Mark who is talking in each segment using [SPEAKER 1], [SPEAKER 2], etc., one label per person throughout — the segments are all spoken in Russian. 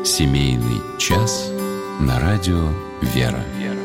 [SPEAKER 1] Семейный час на радио «Вера».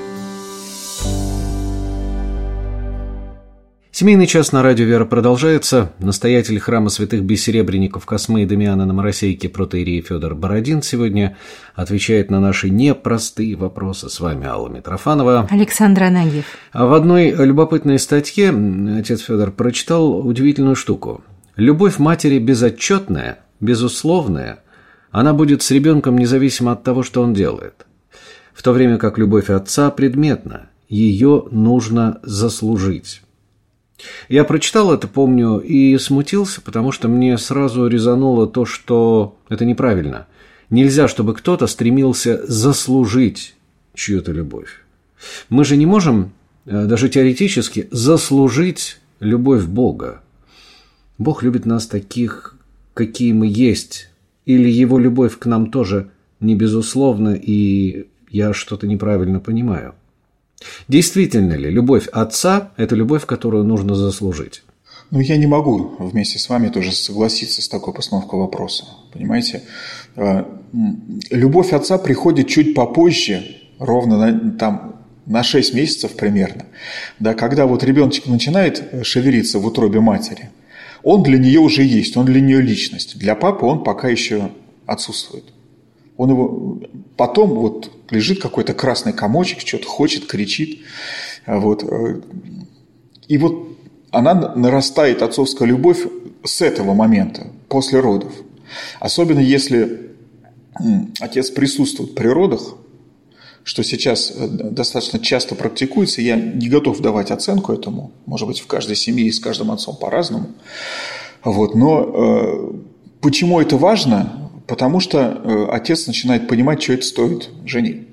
[SPEAKER 2] Семейный час на радио «Вера» продолжается. Настоятель храма святых бессеребренников Космы и Дамиана на Моросейке протоиерей Федор Бородин сегодня отвечает на наши непростые вопросы. С вами Алла Митрофанова.
[SPEAKER 3] Александр Ананьев.
[SPEAKER 2] А в одной любопытной статье отец Федор прочитал удивительную штуку. Любовь матери безотчетная, безусловная, она будет с ребенком независимо от того, что он делает. В то время как любовь отца предметна, ее нужно заслужить. Я прочитал это, помню, и смутился, потому что мне сразу резануло то, что это неправильно. Нельзя, чтобы кто-то стремился заслужить чью-то любовь. Мы же не можем, даже теоретически, заслужить любовь Бога. Бог любит нас таких, какие мы есть. Или его любовь к нам тоже не безусловна, и я что-то неправильно понимаю. Действительно ли любовь отца – это любовь, которую нужно заслужить?
[SPEAKER 4] Я не могу вместе с вами тоже согласиться с такой постановкой вопроса. Понимаете? Любовь отца приходит чуть попозже, ровно на 6 месяцев примерно, да, когда вот ребеночек начинает шевелиться в утробе матери. Он для нее уже есть, он для нее личность. Для папы он пока еще отсутствует. Он его потом вот лежит какой-то красный комочек, что-то хочет, кричит. Вот. И вот она нарастает, отцовская любовь, с этого момента, после родов. Особенно если отец присутствует при родах, что сейчас достаточно часто практикуется, я не готов давать оценку этому, может быть, в каждой семье и с каждым отцом по-разному. Вот. Но почему это важно? Потому что отец начинает понимать, что это стоит жене.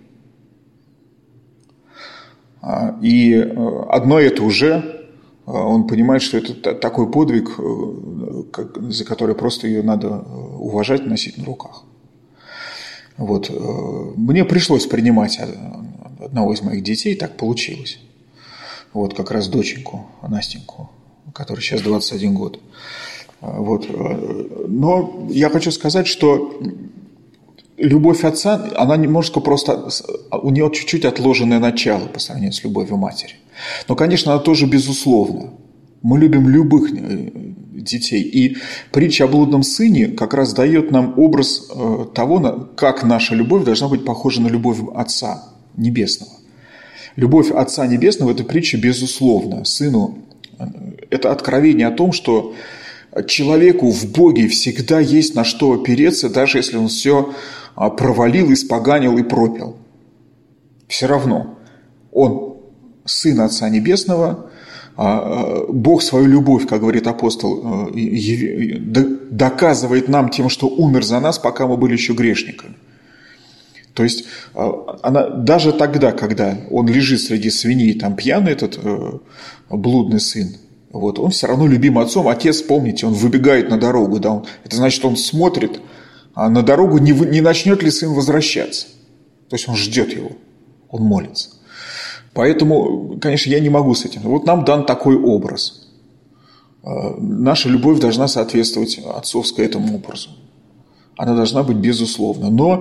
[SPEAKER 4] И одно это уже, он понимает, что это такой подвиг, за который просто ее надо уважать, носить на руках. Вот. Мне пришлось принимать одного из моих детей, так получилось. Вот как раз доченьку, Настеньку, которой сейчас 21 год. Вот. Но я хочу сказать, что любовь отца, она немножко просто, у нее чуть-чуть отложенное начало по сравнению с любовью матери. Но, конечно, она тоже безусловна. Мы любим любых детей. И притча о блудном сыне как раз дает нам образ того, как наша любовь должна быть похожа на любовь Отца Небесного. Любовь Отца Небесного – это притча безусловна. Сыну – это откровение о том, что человеку в Боге всегда есть на что опереться, даже если он все провалил, испоганил и пропил. Все равно он сын Отца Небесного, Бог свою любовь, как говорит апостол, доказывает нам тем, что умер за нас, пока мы были еще грешниками. То есть она даже тогда, когда он лежит среди свиней, там пьяный этот блудный сын, вот, он все равно любим отцом. Отец, помните, он выбегает на дорогу, да, это значит, он смотрит на дорогу, не начнет ли сын возвращаться. То есть он ждет его, он молится. Поэтому, конечно, я не могу с этим. Вот нам дан такой образ. Наша любовь должна соответствовать отцовской этому образу. Она должна быть безусловна. Но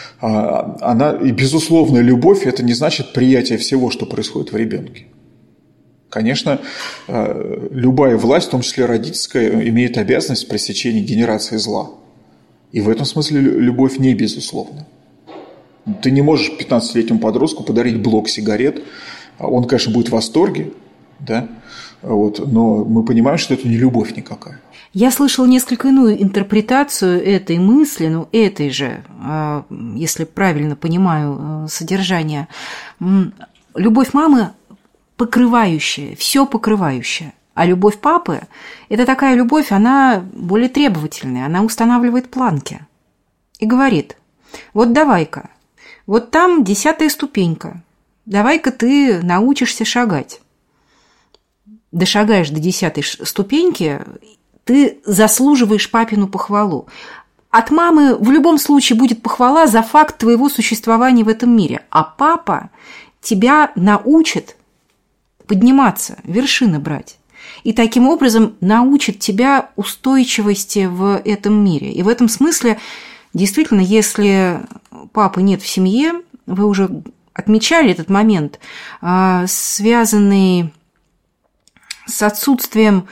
[SPEAKER 4] и безусловная любовь – это не значит приятие всего, что происходит в ребенке. Конечно, любая власть, в том числе родительская, имеет обязанность пресечения генерации зла. И в этом смысле любовь не безусловна. Ты не можешь 15-летнему подростку подарить блок сигарет. Он, конечно, будет в восторге, да? Вот, но мы понимаем, что это не любовь никакая.
[SPEAKER 3] Я слышала несколько иную интерпретацию этой мысли, этой же, если правильно понимаю содержание. Любовь мамы покрывающая, все покрывающая. А любовь папы – это такая любовь, она более требовательная, она устанавливает планки. И говорит: вот давай-ка, вот там 10-я ступенька, давай-ка ты научишься шагать. Дошагаешь до 10-й ступеньки, ты заслуживаешь папину похвалу. От мамы в любом случае будет похвала за факт твоего существования в этом мире. А папа тебя научит подниматься, вершины брать. И таким образом научит тебя устойчивости в этом мире. И в этом смысле Действительно, если папы нет в семье, вы уже отмечали этот момент, связанный с отсутствием,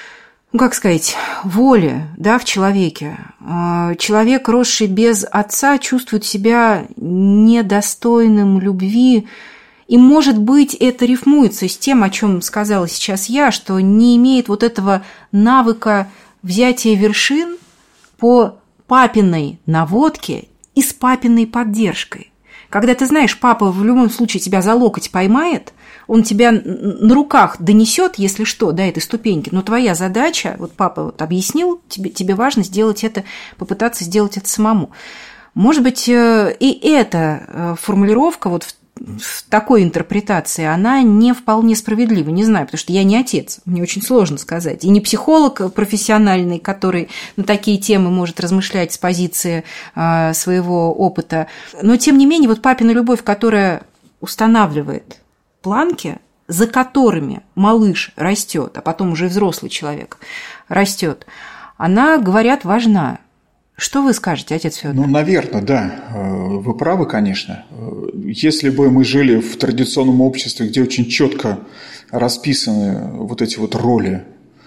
[SPEAKER 3] воли, да, в человеке. Человек, росший без отца, чувствует себя недостойным любви. И, может быть, это рифмуется с тем, о чем сказала сейчас я, что не имеет вот этого навыка взятия вершин по папиной наводке и с папиной поддержкой. Когда ты знаешь, папа в любом случае тебя за локоть поймает, он тебя на руках донесет, если что, до этой ступеньки, но твоя задача, вот папа объяснил, тебе важно сделать это, попытаться сделать это самому. Может быть, и эта формулировка вот в такой интерпретации, она не вполне справедлива, не знаю, потому что я не отец, мне очень сложно сказать, и не психолог профессиональный, который на такие темы может размышлять с позиции своего опыта, но тем не менее вот папина любовь, которая устанавливает планки, за которыми малыш растет, а потом уже и взрослый человек растет, она, говорят, важна. Что вы скажете, отец Фёдор?
[SPEAKER 4] Наверное, да. Вы правы, конечно. Если бы мы жили в традиционном обществе, где очень четко расписаны вот эти вот роли,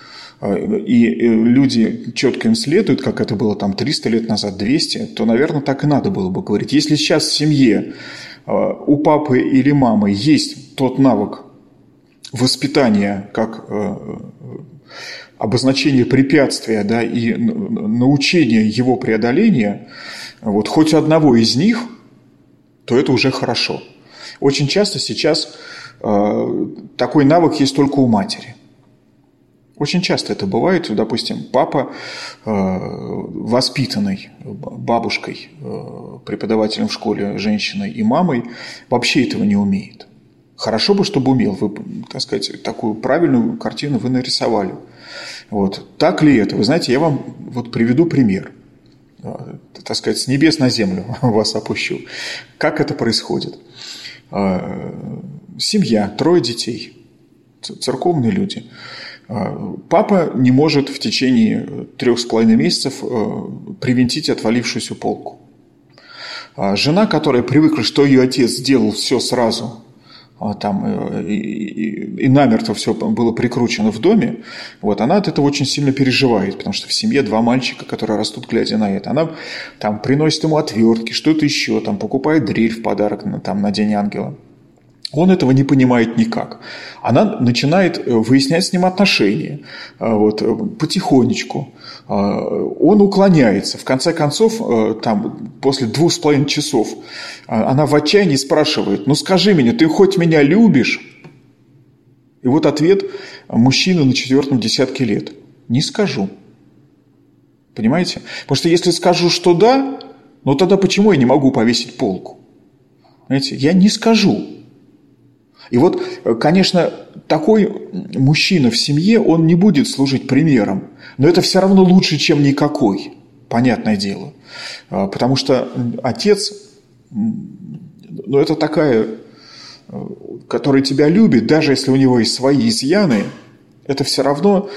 [SPEAKER 4] и люди четко им следуют, как это было там 300 лет назад, 200, то, наверное, так и надо было бы говорить. Если сейчас в семье у папы или мамы есть тот навык воспитания, как обозначение препятствия, да, и научение его преодоления, вот, хоть одного из них, то это уже хорошо. Очень часто сейчас такой навык есть только у матери. Очень часто это бывает, допустим, папа, воспитанный бабушкой, преподавателем в школе, женщиной и мамой, вообще этого не умеет. Хорошо бы, чтобы умел. Вы, так сказать, такую правильную картину вы нарисовали. Вот. Так ли это? Вы знаете, я вам вот приведу пример. Так сказать, с небес на землю вас опущу. Как это происходит? Семья, 3 детей, церковные люди. Папа не может в течение 3,5 месяцев привинтить отвалившуюся полку. Жена, которая привыкла, что ее отец сделал все сразу, там, и намертво все было прикручено в доме, вот, она от этого очень сильно переживает, потому что в семье 2 мальчика, которые растут, глядя на это. Она там приносит ему отвертки, что-то еще, там, покупает дрель в подарок на День ангела. Он этого не понимает никак. Она начинает выяснять с ним отношения, вот, потихонечку. Он уклоняется. В конце концов, там, после 2,5 часов она в отчаянии спрашивает: ну скажи мне, ты хоть меня любишь? И вот ответ мужчины на 4-м десятке лет: не скажу. Понимаете? Потому что если скажу, что да, ну тогда почему я не могу повесить полку? Понимаете? Я не скажу. И вот, конечно, такой мужчина в семье, он не будет служить примером, но это все равно лучше, чем никакой, понятное дело. Потому что отец, ну, это такая, который тебя любит, даже если у него есть свои изъяны, это все равно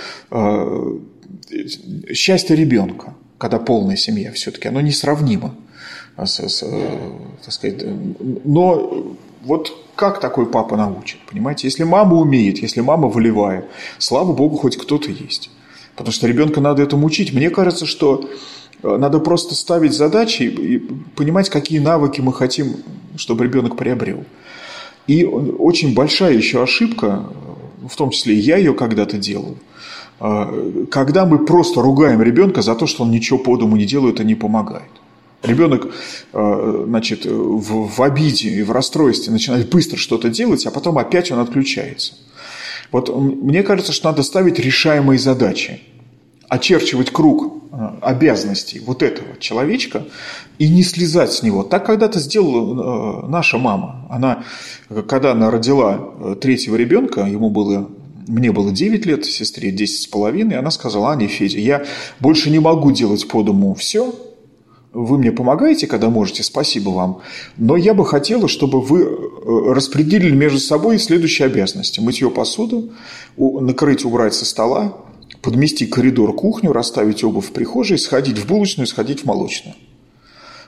[SPEAKER 4] счастье ребенка, когда полная семья все-таки, оно несравнимо, так сказать, но вот как такой папа научит, понимаете? Если мама умеет, если мама волевая, слава Богу, хоть кто-то есть. Потому что ребенка надо этому учить. Мне кажется, что надо просто ставить задачи и понимать, какие навыки мы хотим, чтобы ребенок приобрел. И очень большая еще ошибка, в том числе и я ее когда-то делал, когда мы просто ругаем ребенка за то, что он ничего по дому не делает и не помогает. Ребенок, значит, в обиде и в расстройстве начинает быстро что-то делать, а потом опять он отключается. Вот мне кажется, что надо ставить решаемые задачи, очерчивать круг обязанностей вот этого человечка и не слезать с него. Так когда-то сделала наша мама. Когда она родила 3-го ребенка, мне было 9 лет, сестре 10,5, она сказала: Аня, Федя, я больше не могу делать по дому все. Вы мне помогаете, когда можете, спасибо вам. Но я бы хотела, чтобы вы распределили между собой следующие обязанности: мытье посуды, накрыть, убрать со стола, подмести коридор, кухню, расставить обувь в прихожей, сходить в булочную, сходить в молочную.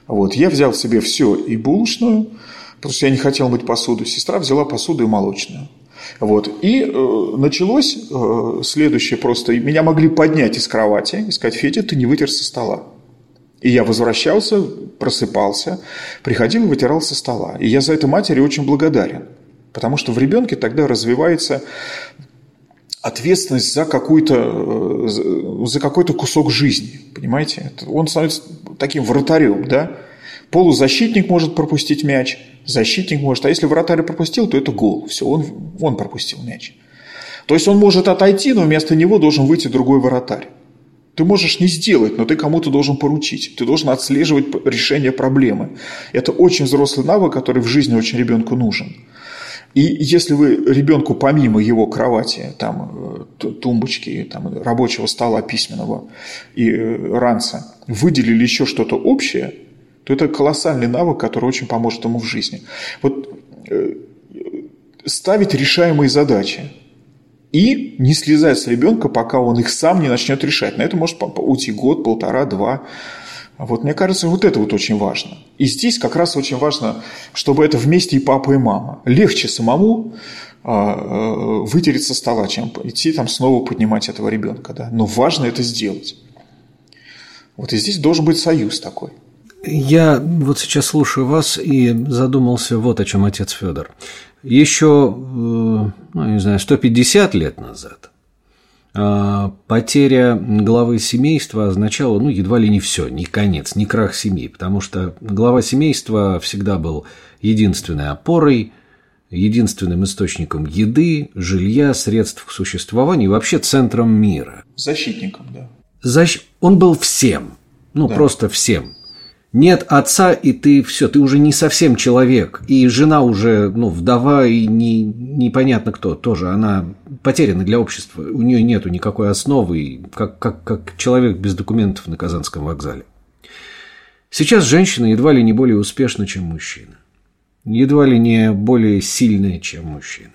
[SPEAKER 4] Вот. Я взял себе все и булочную, потому что я не хотел мыть посуду. Сестра взяла посуду и молочную. Вот. И началось следующее просто. Меня могли поднять из кровати и сказать: Федя, ты не вытер со стола. И я возвращался, просыпался, приходил и вытирал со стола. И я за это матери очень благодарен. Потому что в ребенке тогда развивается ответственность за какой-то кусок жизни. Понимаете? Он становится таким вратарем, да? Полузащитник может пропустить мяч, защитник может. А если вратарь пропустил, то это гол. Все, он пропустил мяч. То есть он может отойти, но вместо него должен выйти другой вратарь. Ты можешь не сделать, но ты кому-то должен поручить. Ты должен отслеживать решение проблемы. Это очень взрослый навык, который в жизни очень ребенку нужен. И если вы ребенку помимо его кровати, там, тумбочки, там, рабочего стола письменного и ранца выделили еще что-то общее, то это колоссальный навык, который очень поможет ему в жизни. Вот ставить решаемые задачи и не слезать с ребенка, пока он их сам не начнет решать. На это может уйти год, полтора, два. Вот, мне кажется, вот это вот очень важно. И здесь как раз очень важно, чтобы это вместе и папа, и мама. Легче самому вытереть со стола, чем идти там снова поднимать этого ребенка. Да? Но важно это сделать. Вот и здесь должен быть союз такой.
[SPEAKER 2] Я вот сейчас слушаю вас и задумался вот о чем, отец Федор. Еще, не знаю, 150 лет назад потеря главы семейства означала, едва ли не все, не конец, не крах семьи, потому что глава семейства всегда был единственной опорой, единственным источником еды, жилья, средств к существованию и вообще центром мира.
[SPEAKER 4] Защитником, да.
[SPEAKER 2] Он был всем, да. Просто всем. Нет отца, и ты все, ты уже не совсем человек. И жена уже, вдова, и непонятно кто тоже. Она потеряна для общества. У нее нету никакой основы, как человек без документов на Казанском вокзале. Сейчас женщина едва ли не более успешна, чем мужчина. Едва ли не более сильная, чем мужчина.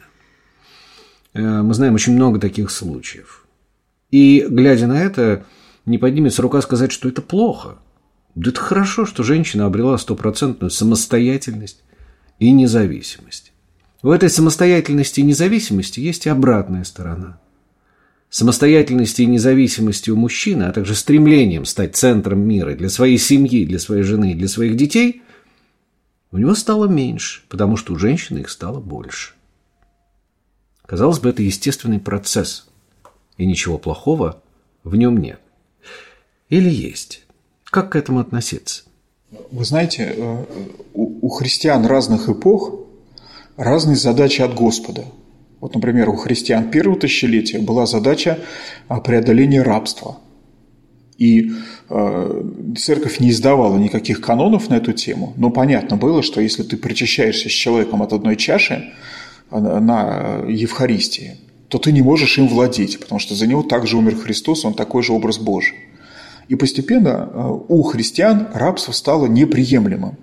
[SPEAKER 2] Мы знаем очень много таких случаев. И, глядя на это, не поднимется рука сказать, что это плохо. Да это хорошо, что женщина обрела 100% самостоятельность и независимость. В этой самостоятельности и независимости есть и обратная сторона. Самостоятельности и независимости у мужчины, а также стремлением стать центром мира для своей семьи, для своей жены и для своих детей, у него стало меньше, потому что у женщины их стало больше. Казалось бы, это естественный процесс, и ничего плохого в нем нет. Или есть? Как к этому относиться?
[SPEAKER 4] Вы знаете, у христиан разных эпох разные задачи от Господа. Вот, например, у христиан первого тысячелетия была задача преодоления рабства. И церковь не издавала никаких канонов на эту тему, но понятно было, что если ты причащаешься с человеком от одной чаши на Евхаристии, то ты не можешь им владеть, потому что за него также умер Христос, он такой же образ Божий. И постепенно у христиан рабство стало неприемлемым.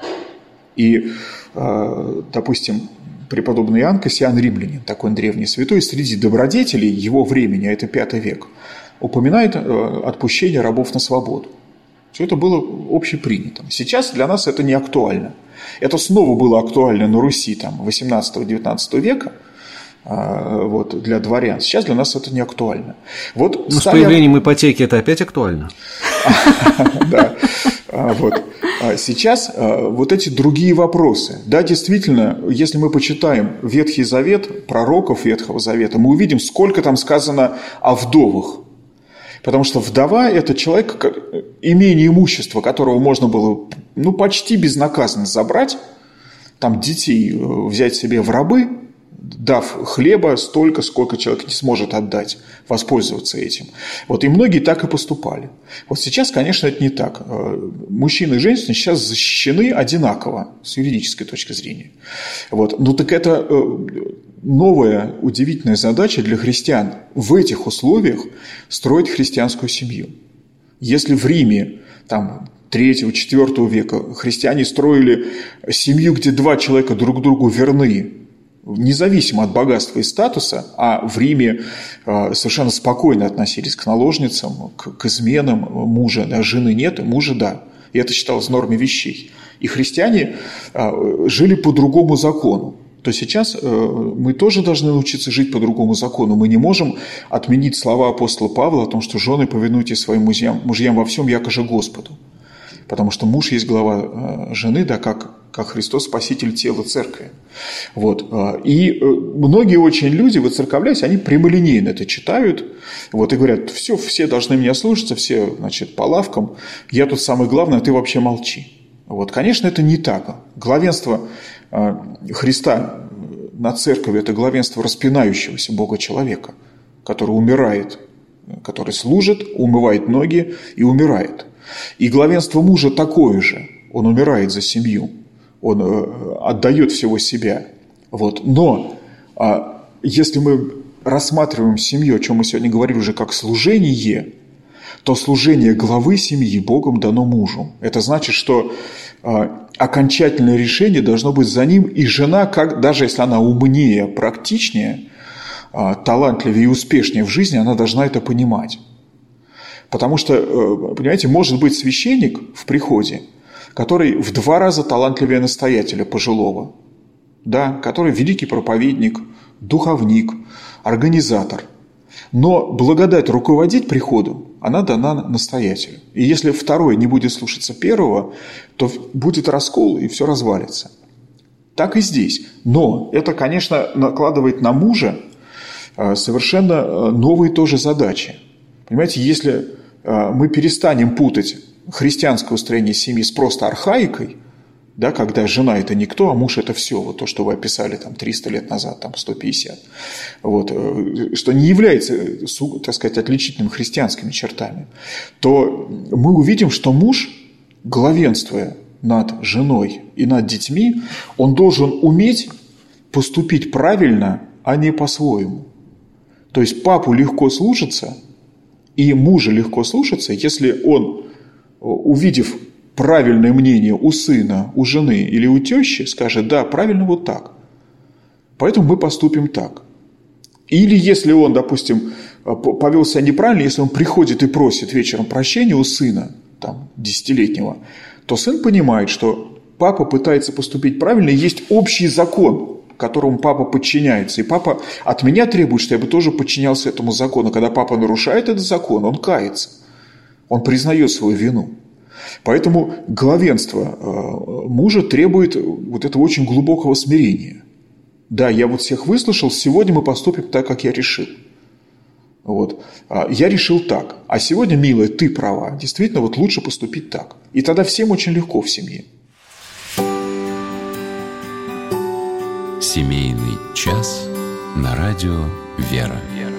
[SPEAKER 4] И, допустим, преподобный Иоанн Кассиан Римлянин, такой древний святой, среди добродетелей его времени, а это V век, упоминает отпущение рабов на свободу. Все это было общепринятым. Сейчас для нас это не актуально. Это снова было актуально на Руси 18-19 века, для дворян. Сейчас для нас это не актуально.
[SPEAKER 2] С появлением ипотеки это опять актуально?
[SPEAKER 4] Да. Сейчас вот эти другие вопросы. Да, действительно, если мы почитаем Ветхий Завет, пророков Ветхого Завета, мы увидим, сколько там сказано о вдовах. Потому что вдова – это человек, имение имущества, которого можно было почти безнаказанно забрать, там детей взять себе в рабы, дав хлеба столько, сколько человек не сможет отдать, воспользоваться этим. И многие так и поступали. Сейчас, конечно, это не так. Мужчины и женщины сейчас защищены одинаково с юридической точки зрения. Так это новая удивительная задача для христиан в этих условиях строить христианскую семью. Если в Риме, 3-4 века христиане строили семью, где два человека друг другу верны, независимо от богатства и статуса, а в Риме совершенно спокойно относились к наложницам, к изменам мужа, да, жены нет, мужа да. и это считалось нормой вещей. И христиане жили по другому закону. То сейчас мы тоже должны научиться жить по другому закону. Мы не можем отменить слова апостола Павла о том, что жены, повинуйтесь своим мужьям во всем, якоже Господу. Потому что муж есть глава жены, да, как Христос спаситель тела церкви. Вот. И многие очень люди, воцерковляясь, они прямолинейно это читают, вот, и говорят, все должны меня слушаться, все, значит, по лавкам, я тут самый главный, а ты вообще молчи. Вот. Конечно, это не так. Главенство Христа над церковью – это главенство распинающегося Бога человека, который умирает, который служит, умывает ноги и умирает. И главенство мужа такое же. Он умирает за семью, он отдает всего себя. Вот. Но если мы рассматриваем семью, о чем мы сегодня говорили уже как служение, то служение главы семьи Богом дано мужу. Это значит, что окончательное решение должно быть за ним, и жена, даже если она умнее, практичнее, талантливее и успешнее в жизни, она должна это понимать. Потому что, понимаете, может быть священник в приходе, который в 2 раза талантливее настоятеля пожилого, да, который великий проповедник, духовник, организатор. Но благодать руководить приходом, она дана настоятелю. И если второй не будет слушаться первого, то будет раскол, и все развалится. Так и здесь. Но это, конечно, накладывает на мужа совершенно новые тоже задачи. Понимаете, если мы перестанем путать христианское устроение семьи с просто архаикой, да, когда жена – это никто, а муж – это все, вот то, что вы описали там, 300 лет назад, там, 150, вот, что не является, так сказать, отличительными христианскими чертами, то мы увидим, что муж, главенствуя над женой и над детьми, он должен уметь поступить правильно, а не по-своему. То есть папу легко слушаться и мужа легко слушаться, если он, увидев правильное мнение у сына, у жены или у тещи, скажет, да, правильно вот так. Поэтому мы поступим так. Или если он, допустим, повел себя неправильно, если он приходит и просит вечером прощения у сына, там, 10-летнего, то сын понимает, что папа пытается поступить правильно, и есть общий закон, которому папа подчиняется. И папа от меня требует, что я бы тоже подчинялся этому закону. Когда папа нарушает этот закон, он кается. Он признает свою вину. Поэтому главенство мужа требует вот этого очень глубокого смирения. Да, я вот всех выслушал, сегодня мы поступим так, как я решил. Вот. Я решил так, а сегодня, милая, ты права. Действительно, вот лучше поступить так. И тогда всем очень легко в семье.
[SPEAKER 1] Семейный час на радио «Вера».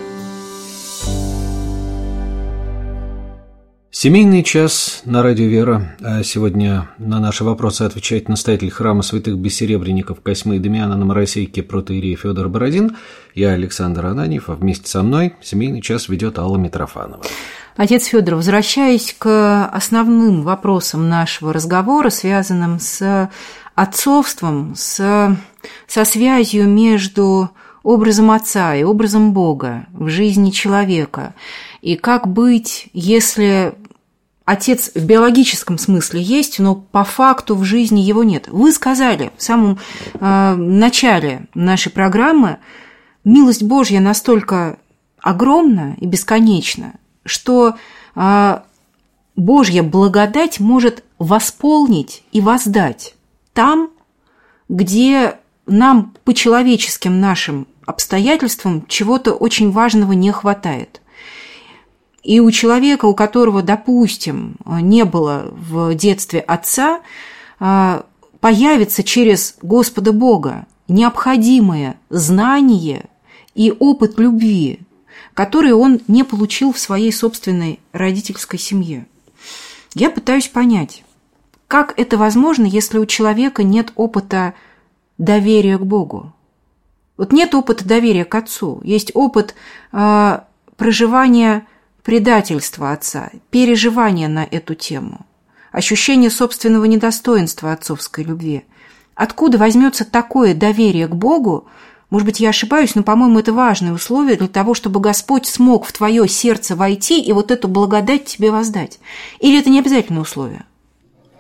[SPEAKER 2] Семейный час на радио «Вера». Сегодня на наши вопросы отвечает настоятель храма святых бессеребренников Косьмы и Дамиана на Моросейке протоиерей Федор Бородин. Я Александр Ананьев, а вместе со мной семейный час ведет Алла Митрофанова.
[SPEAKER 3] Отец Федор, возвращаясь к основным вопросам нашего разговора, связанным с отцовством, со связью между образом отца и образом Бога в жизни человека, и как быть, если отец в биологическом смысле есть, но по факту в жизни его нет. Вы сказали в самом начале нашей программы, милость Божья настолько огромна и бесконечна, что Божья благодать может восполнить и воздать там, где нам по человеческим нашим обстоятельствам чего-то очень важного не хватает. И у человека, у которого, допустим, не было в детстве отца, появится через Господа Бога необходимое знание и опыт любви, который он не получил в своей собственной родительской семье. Я пытаюсь понять, как это возможно, если у человека нет опыта доверия к Богу. Вот нет опыта доверия к отцу, есть опыт проживания предательства отца, переживания на эту тему, ощущение собственного недостоинства отцовской любви. Откуда возьмется такое доверие к Богу? Может быть, я ошибаюсь, но, по-моему, это важное условие для того, чтобы Господь смог в твое сердце войти и вот эту благодать тебе воздать. Или это не обязательное условие?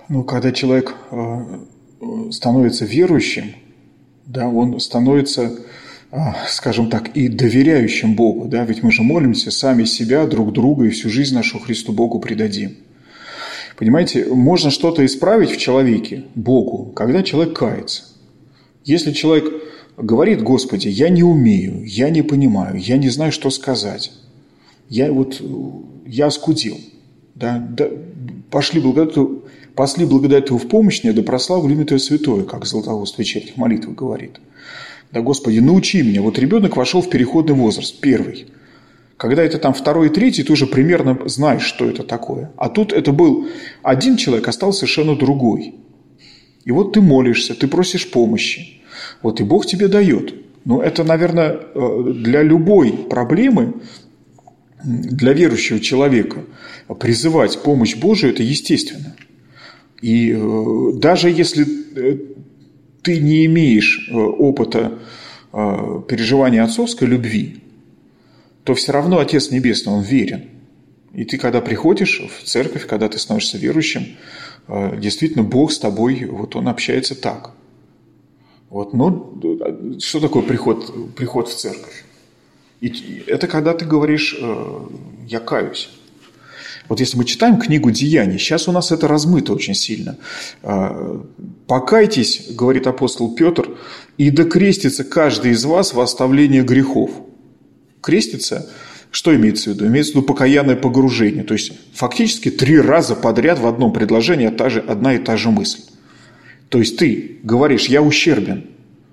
[SPEAKER 4] Когда человек становится верующим, да, он становится, скажем так, и доверяющим Богу. Да? Ведь мы же молимся сами себя, друг друга и всю жизнь нашу Христу Богу предадим. Понимаете, можно что-то исправить в человеке, Богу, когда человек кается. Если человек говорит: Господи, я не умею, я не понимаю, я не знаю, что сказать, я оскудел, да, пошли благодать Твою в помощь мне, да прославлю имя Твое святое, как Златоуст в вечерних молитвах говорит. Да, Господи, научи меня. Вот ребенок вошел в переходный возраст, первый. Когда это там второй и третий, ты уже примерно знаешь, что это такое. А тут это был один человек, а стал совершенно другой. И вот ты молишься, ты просишь помощи. Вот и Бог тебе дает. Но это, наверное, для любой проблемы, для верующего человека призывать помощь Божию – это естественно. И даже если ты не имеешь опыта переживания отцовской любви, то все равно Отец Небесный, Он верен. И ты, когда приходишь в церковь, когда ты становишься верующим, действительно Бог с тобой, вот Он общается так. Но что такое приход в церковь? И это когда ты говоришь: я каюсь. Вот если мы читаем книгу «Деяний», сейчас у нас это размыто очень сильно. «Покайтесь, — говорит апостол Петр, — и докрестится каждый из вас во оставление грехов». Креститься, что имеется в виду? Имеется в виду покаянное погружение. То есть, фактически 3 раза подряд в одном предложении одна и та же мысль. То есть, ты говоришь: я ущербен,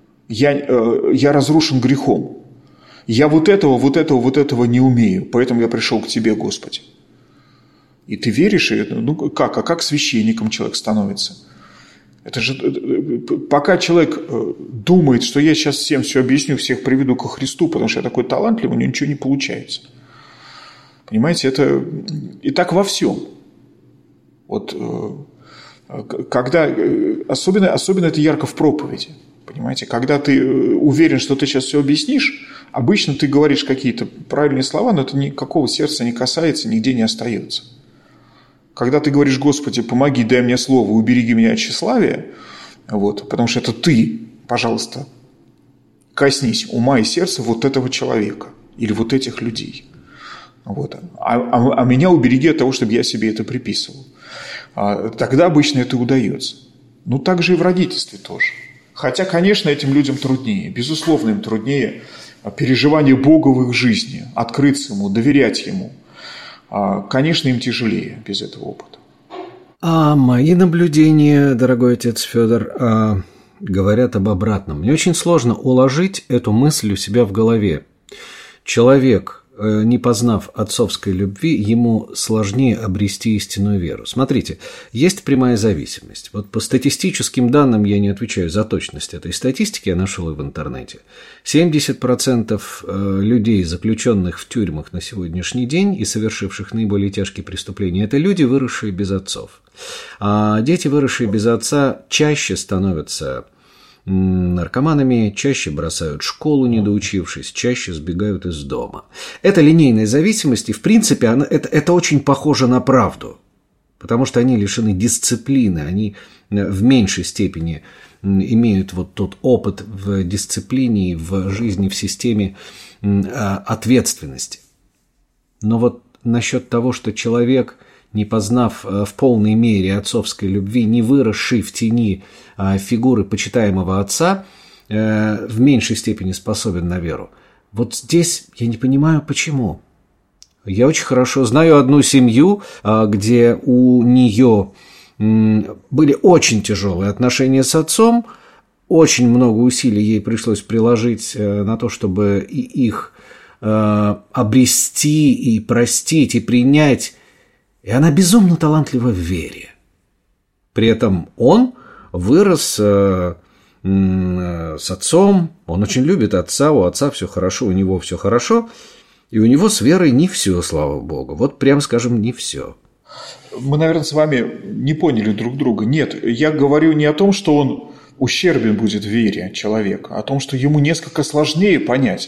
[SPEAKER 4] я разрушен грехом, я вот этого не умею, поэтому я пришел к Тебе, Господи. И ты веришь, как священником человек становится? Это же пока человек думает, что я сейчас всем все объясню, всех приведу ко Христу, потому что я такой талантливый, у него ничего не получается. Понимаете, это и так во всем. Когда особенно это ярко в проповеди. Понимаете, когда ты уверен, что ты сейчас все объяснишь, обычно ты говоришь какие-то правильные слова, но это никакого сердца не касается, нигде не остается. Когда ты говоришь: Господи, помоги, дай мне слово, убереги меня от тщеславия, потому что это ты, пожалуйста, коснись ума и сердца вот этого человека или вот этих людей. А меня убереги от того, чтобы я себе это приписывал. Тогда обычно это удается. Так же и в родительстве тоже. Хотя, конечно, этим людям труднее. Безусловно, им труднее переживание Бога в их жизни, открыться Ему, доверять Ему. Конечно, им тяжелее без этого опыта.
[SPEAKER 2] А мои наблюдения, дорогой отец Федор, говорят об обратном. Мне очень сложно уложить эту мысль у себя в голове. Человек, не познав отцовской любви, ему сложнее обрести истинную веру. Смотрите, есть прямая зависимость. По статистическим данным, я не отвечаю за точность этой статистики, я нашел и в интернете. 70% людей, заключенных в тюрьмах на сегодняшний день и совершивших наиболее тяжкие преступления, это люди, выросшие без отцов. А дети, выросшие без отца, чаще становятся наркоманами, чаще бросают школу, не доучившись, чаще сбегают из дома. Это линейная зависимость, и в принципе это очень похоже на правду, потому что они лишены дисциплины, они в меньшей степени имеют тот опыт в дисциплине, в жизни, в системе ответственности. Но насчет того, что человек, не познав в полной мере отцовской любви, не выросший в тени фигуры почитаемого отца, в меньшей степени способен на веру. Здесь я не понимаю, почему. Я очень хорошо знаю одну семью, где у нее были очень тяжелые отношения с отцом, очень много усилий ей пришлось приложить на то, чтобы их обрести и простить, и принять. И она безумно талантлива в вере. При этом он вырос с отцом, он очень любит отца, у отца все хорошо, у него все хорошо, и у него с верой не все, слава Богу. Прям скажем, не все.
[SPEAKER 4] Мы, наверное, с вами не поняли друг друга. Нет, я говорю не о том, что он ущербен будет в вере человека, а о том, что ему несколько сложнее понять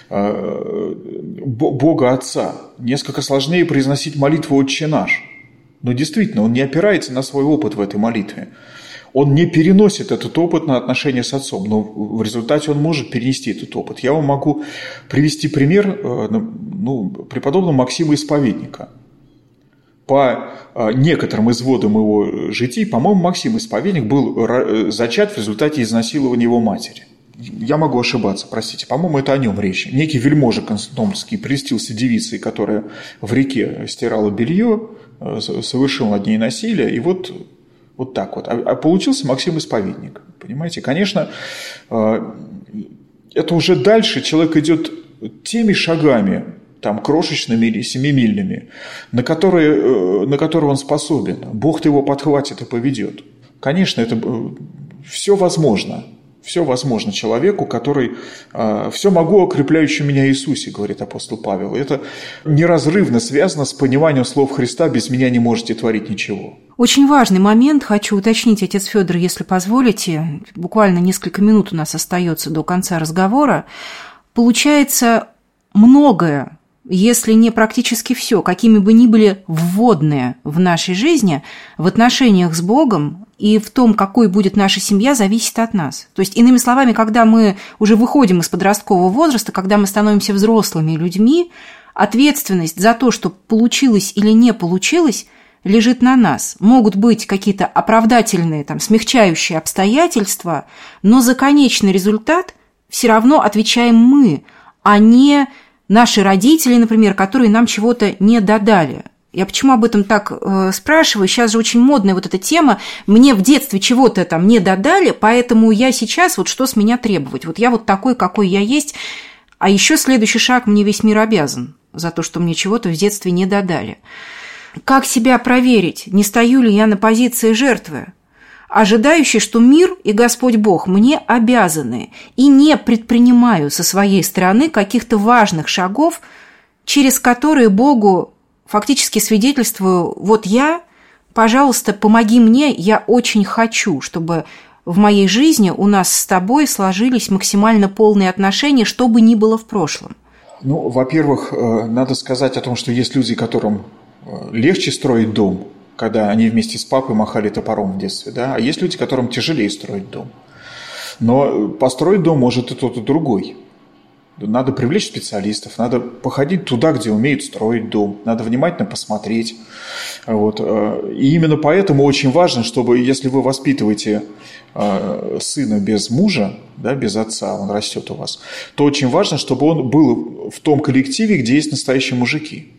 [SPEAKER 4] Бога Отца, несколько сложнее произносить молитву «Отче наш». Но действительно, он не опирается на свой опыт в этой молитве. Он не переносит этот опыт на отношения с отцом, но в результате он может перенести этот опыт. Я вам могу привести пример преподобного Максима Исповедника. По некоторым изводам его житий, по-моему, Максим Исповедник был зачат в результате изнасилования его матери. Я могу ошибаться, простите. По-моему, это о нем речь. Некий вельможа Константинопольский прельстился девицей, которая в реке стирала белье, совершил над ней насилие, и вот так вот. А получился Максим Исповедник. Понимаете? Конечно, это уже дальше человек идет теми шагами, там, крошечными или семимильными, на которые он способен. Бог-то его подхватит и поведет. Конечно, это все возможно. Все возможно человеку, который «все могу укрепляющему меня Иисусе», говорит апостол Павел. Это неразрывно связано с пониманием слов Христа «без меня не можете творить ничего».
[SPEAKER 3] Очень важный момент, хочу уточнить, отец Федор, если позволите, буквально несколько минут у нас остается до конца разговора. Получается, многое, если не практически все, какими бы ни были вводные в нашей жизни, в отношениях с Богом и в том, какой будет наша семья, зависит от нас. То есть, иными словами, когда мы уже выходим из подросткового возраста, когда мы становимся взрослыми людьми, ответственность за то, что получилось или не получилось, лежит на нас. Могут быть какие-то оправдательные, смягчающие обстоятельства, но за конечный результат все равно отвечаем мы, а не наши родители, например, которые нам чего-то не додали. Я почему об этом так спрашиваю? Сейчас же очень модная вот эта тема. Мне в детстве чего-то не додали, поэтому я сейчас что с меня требовать? Я такой, какой я есть. А еще следующий шаг: мне весь мир обязан за то, что мне чего-то в детстве не додали. Как себя проверить? Не стою ли я на позиции жертвы, ожидающей, что мир и Господь Бог мне обязаны, и не предпринимаю со своей стороны каких-то важных шагов, через которые Богу фактически свидетельствую: я, пожалуйста, помоги мне, я очень хочу, чтобы в моей жизни у нас с тобой сложились максимально полные отношения, что бы ни было в прошлом.
[SPEAKER 4] Во-первых, надо сказать о том, что есть люди, которым легче строить дом, когда они вместе с папой махали топором в детстве, да? А есть люди, которым тяжелее строить дом. Но построить дом может и тот, и другой. Надо привлечь специалистов, надо походить туда, где умеют строить дом, надо внимательно посмотреть. И именно поэтому очень важно, чтобы, если вы воспитываете сына без мужа, да, без отца, он растет у вас, то очень важно, чтобы он был в том коллективе, где есть настоящие мужики.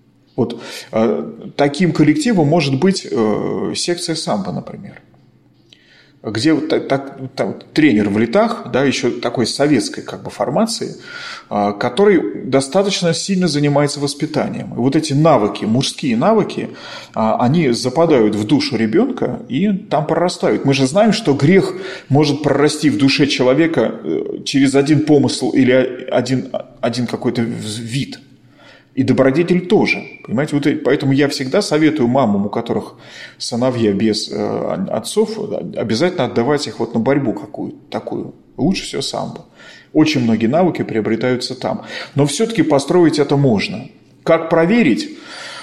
[SPEAKER 4] Таким коллективом может быть секция самбо, например, где тренер в летах, да, еще такой советской формации, который достаточно сильно занимается воспитанием. И эти навыки, мужские навыки, они западают в душу ребенка и там прорастают. Мы же знаем, что грех может прорасти в душе человека через один помысл или один какой-то вид. И добродетель тоже. Понимаете, поэтому я всегда советую мамам, у которых сыновья без отцов, обязательно отдавать их на борьбу какую-то такую. Лучше всего самбо. Очень многие навыки приобретаются там. Но все-таки построить это можно. Как проверить?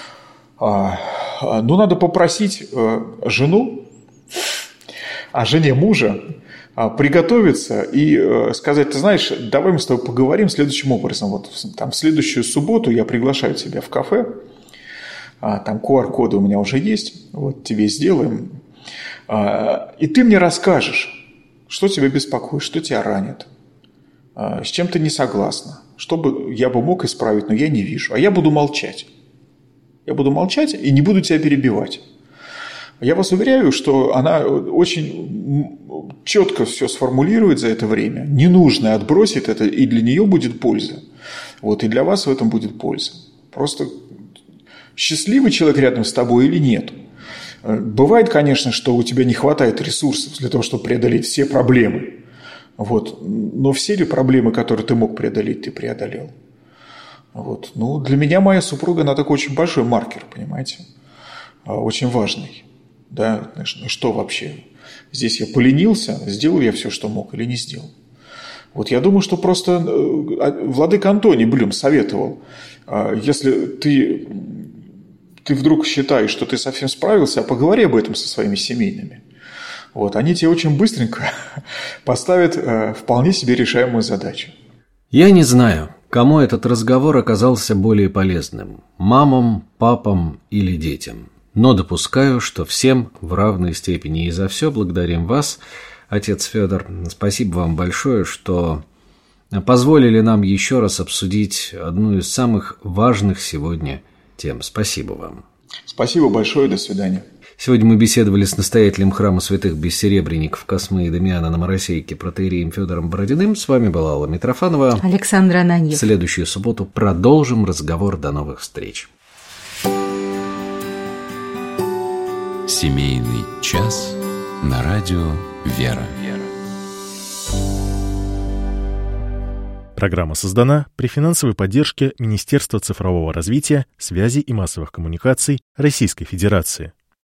[SPEAKER 4] Надо попросить жену, а жене мужа, приготовиться и сказать: ты знаешь, давай мы с тобой поговорим следующим образом. В следующую субботу я приглашаю тебя в кафе, там QR-коды у меня уже есть, тебе сделаем, и ты мне расскажешь, что тебя беспокоит, что тебя ранит, с чем ты не согласна, что бы я бы мог исправить, но я не вижу, а я буду молчать. Я буду молчать и не буду тебя перебивать. Я вас уверяю, что она очень четко все сформулирует за это время, ненужное отбросит это, и для нее будет польза. И для вас в этом будет польза. Просто счастливый человек рядом с тобой или нет. Бывает, конечно, что у тебя не хватает ресурсов для того, чтобы преодолеть все проблемы. Но все ли проблемы, которые ты мог преодолеть, ты преодолел? Для меня моя супруга, она такой очень большой маркер, понимаете? Очень важный. Да, что вообще? Здесь я поленился, сделал я все, что мог, или не сделал? Я думаю, что просто владыка Антоний Блюм советовал, если ты ты вдруг считаешь, что ты совсем справился, а поговори об этом со своими семейными. Вот, они тебе очень быстренько поставят вполне себе решаемую задачу.
[SPEAKER 2] Я не знаю, кому этот разговор оказался более полезным – мамам, папам или детям. Но допускаю, что всем в равной степени. И за все благодарим вас, отец Федор. Спасибо вам большое, что позволили нам еще раз обсудить одну из самых важных сегодня тем. Спасибо вам.
[SPEAKER 4] Спасибо большое. До свидания.
[SPEAKER 2] Сегодня мы беседовали с настоятелем храма святых бессеребренников Космы и Дамиана на Моросейке протоиереем Федором Бородиным. С вами была Алла Митрофанова.
[SPEAKER 3] Александр Ананьев.
[SPEAKER 2] В следующую субботу продолжим разговор. До новых встреч.
[SPEAKER 1] Семейный час на радио «Вера».
[SPEAKER 5] Программа создана при финансовой поддержке Министерства цифрового развития, связи и массовых коммуникаций Российской Федерации.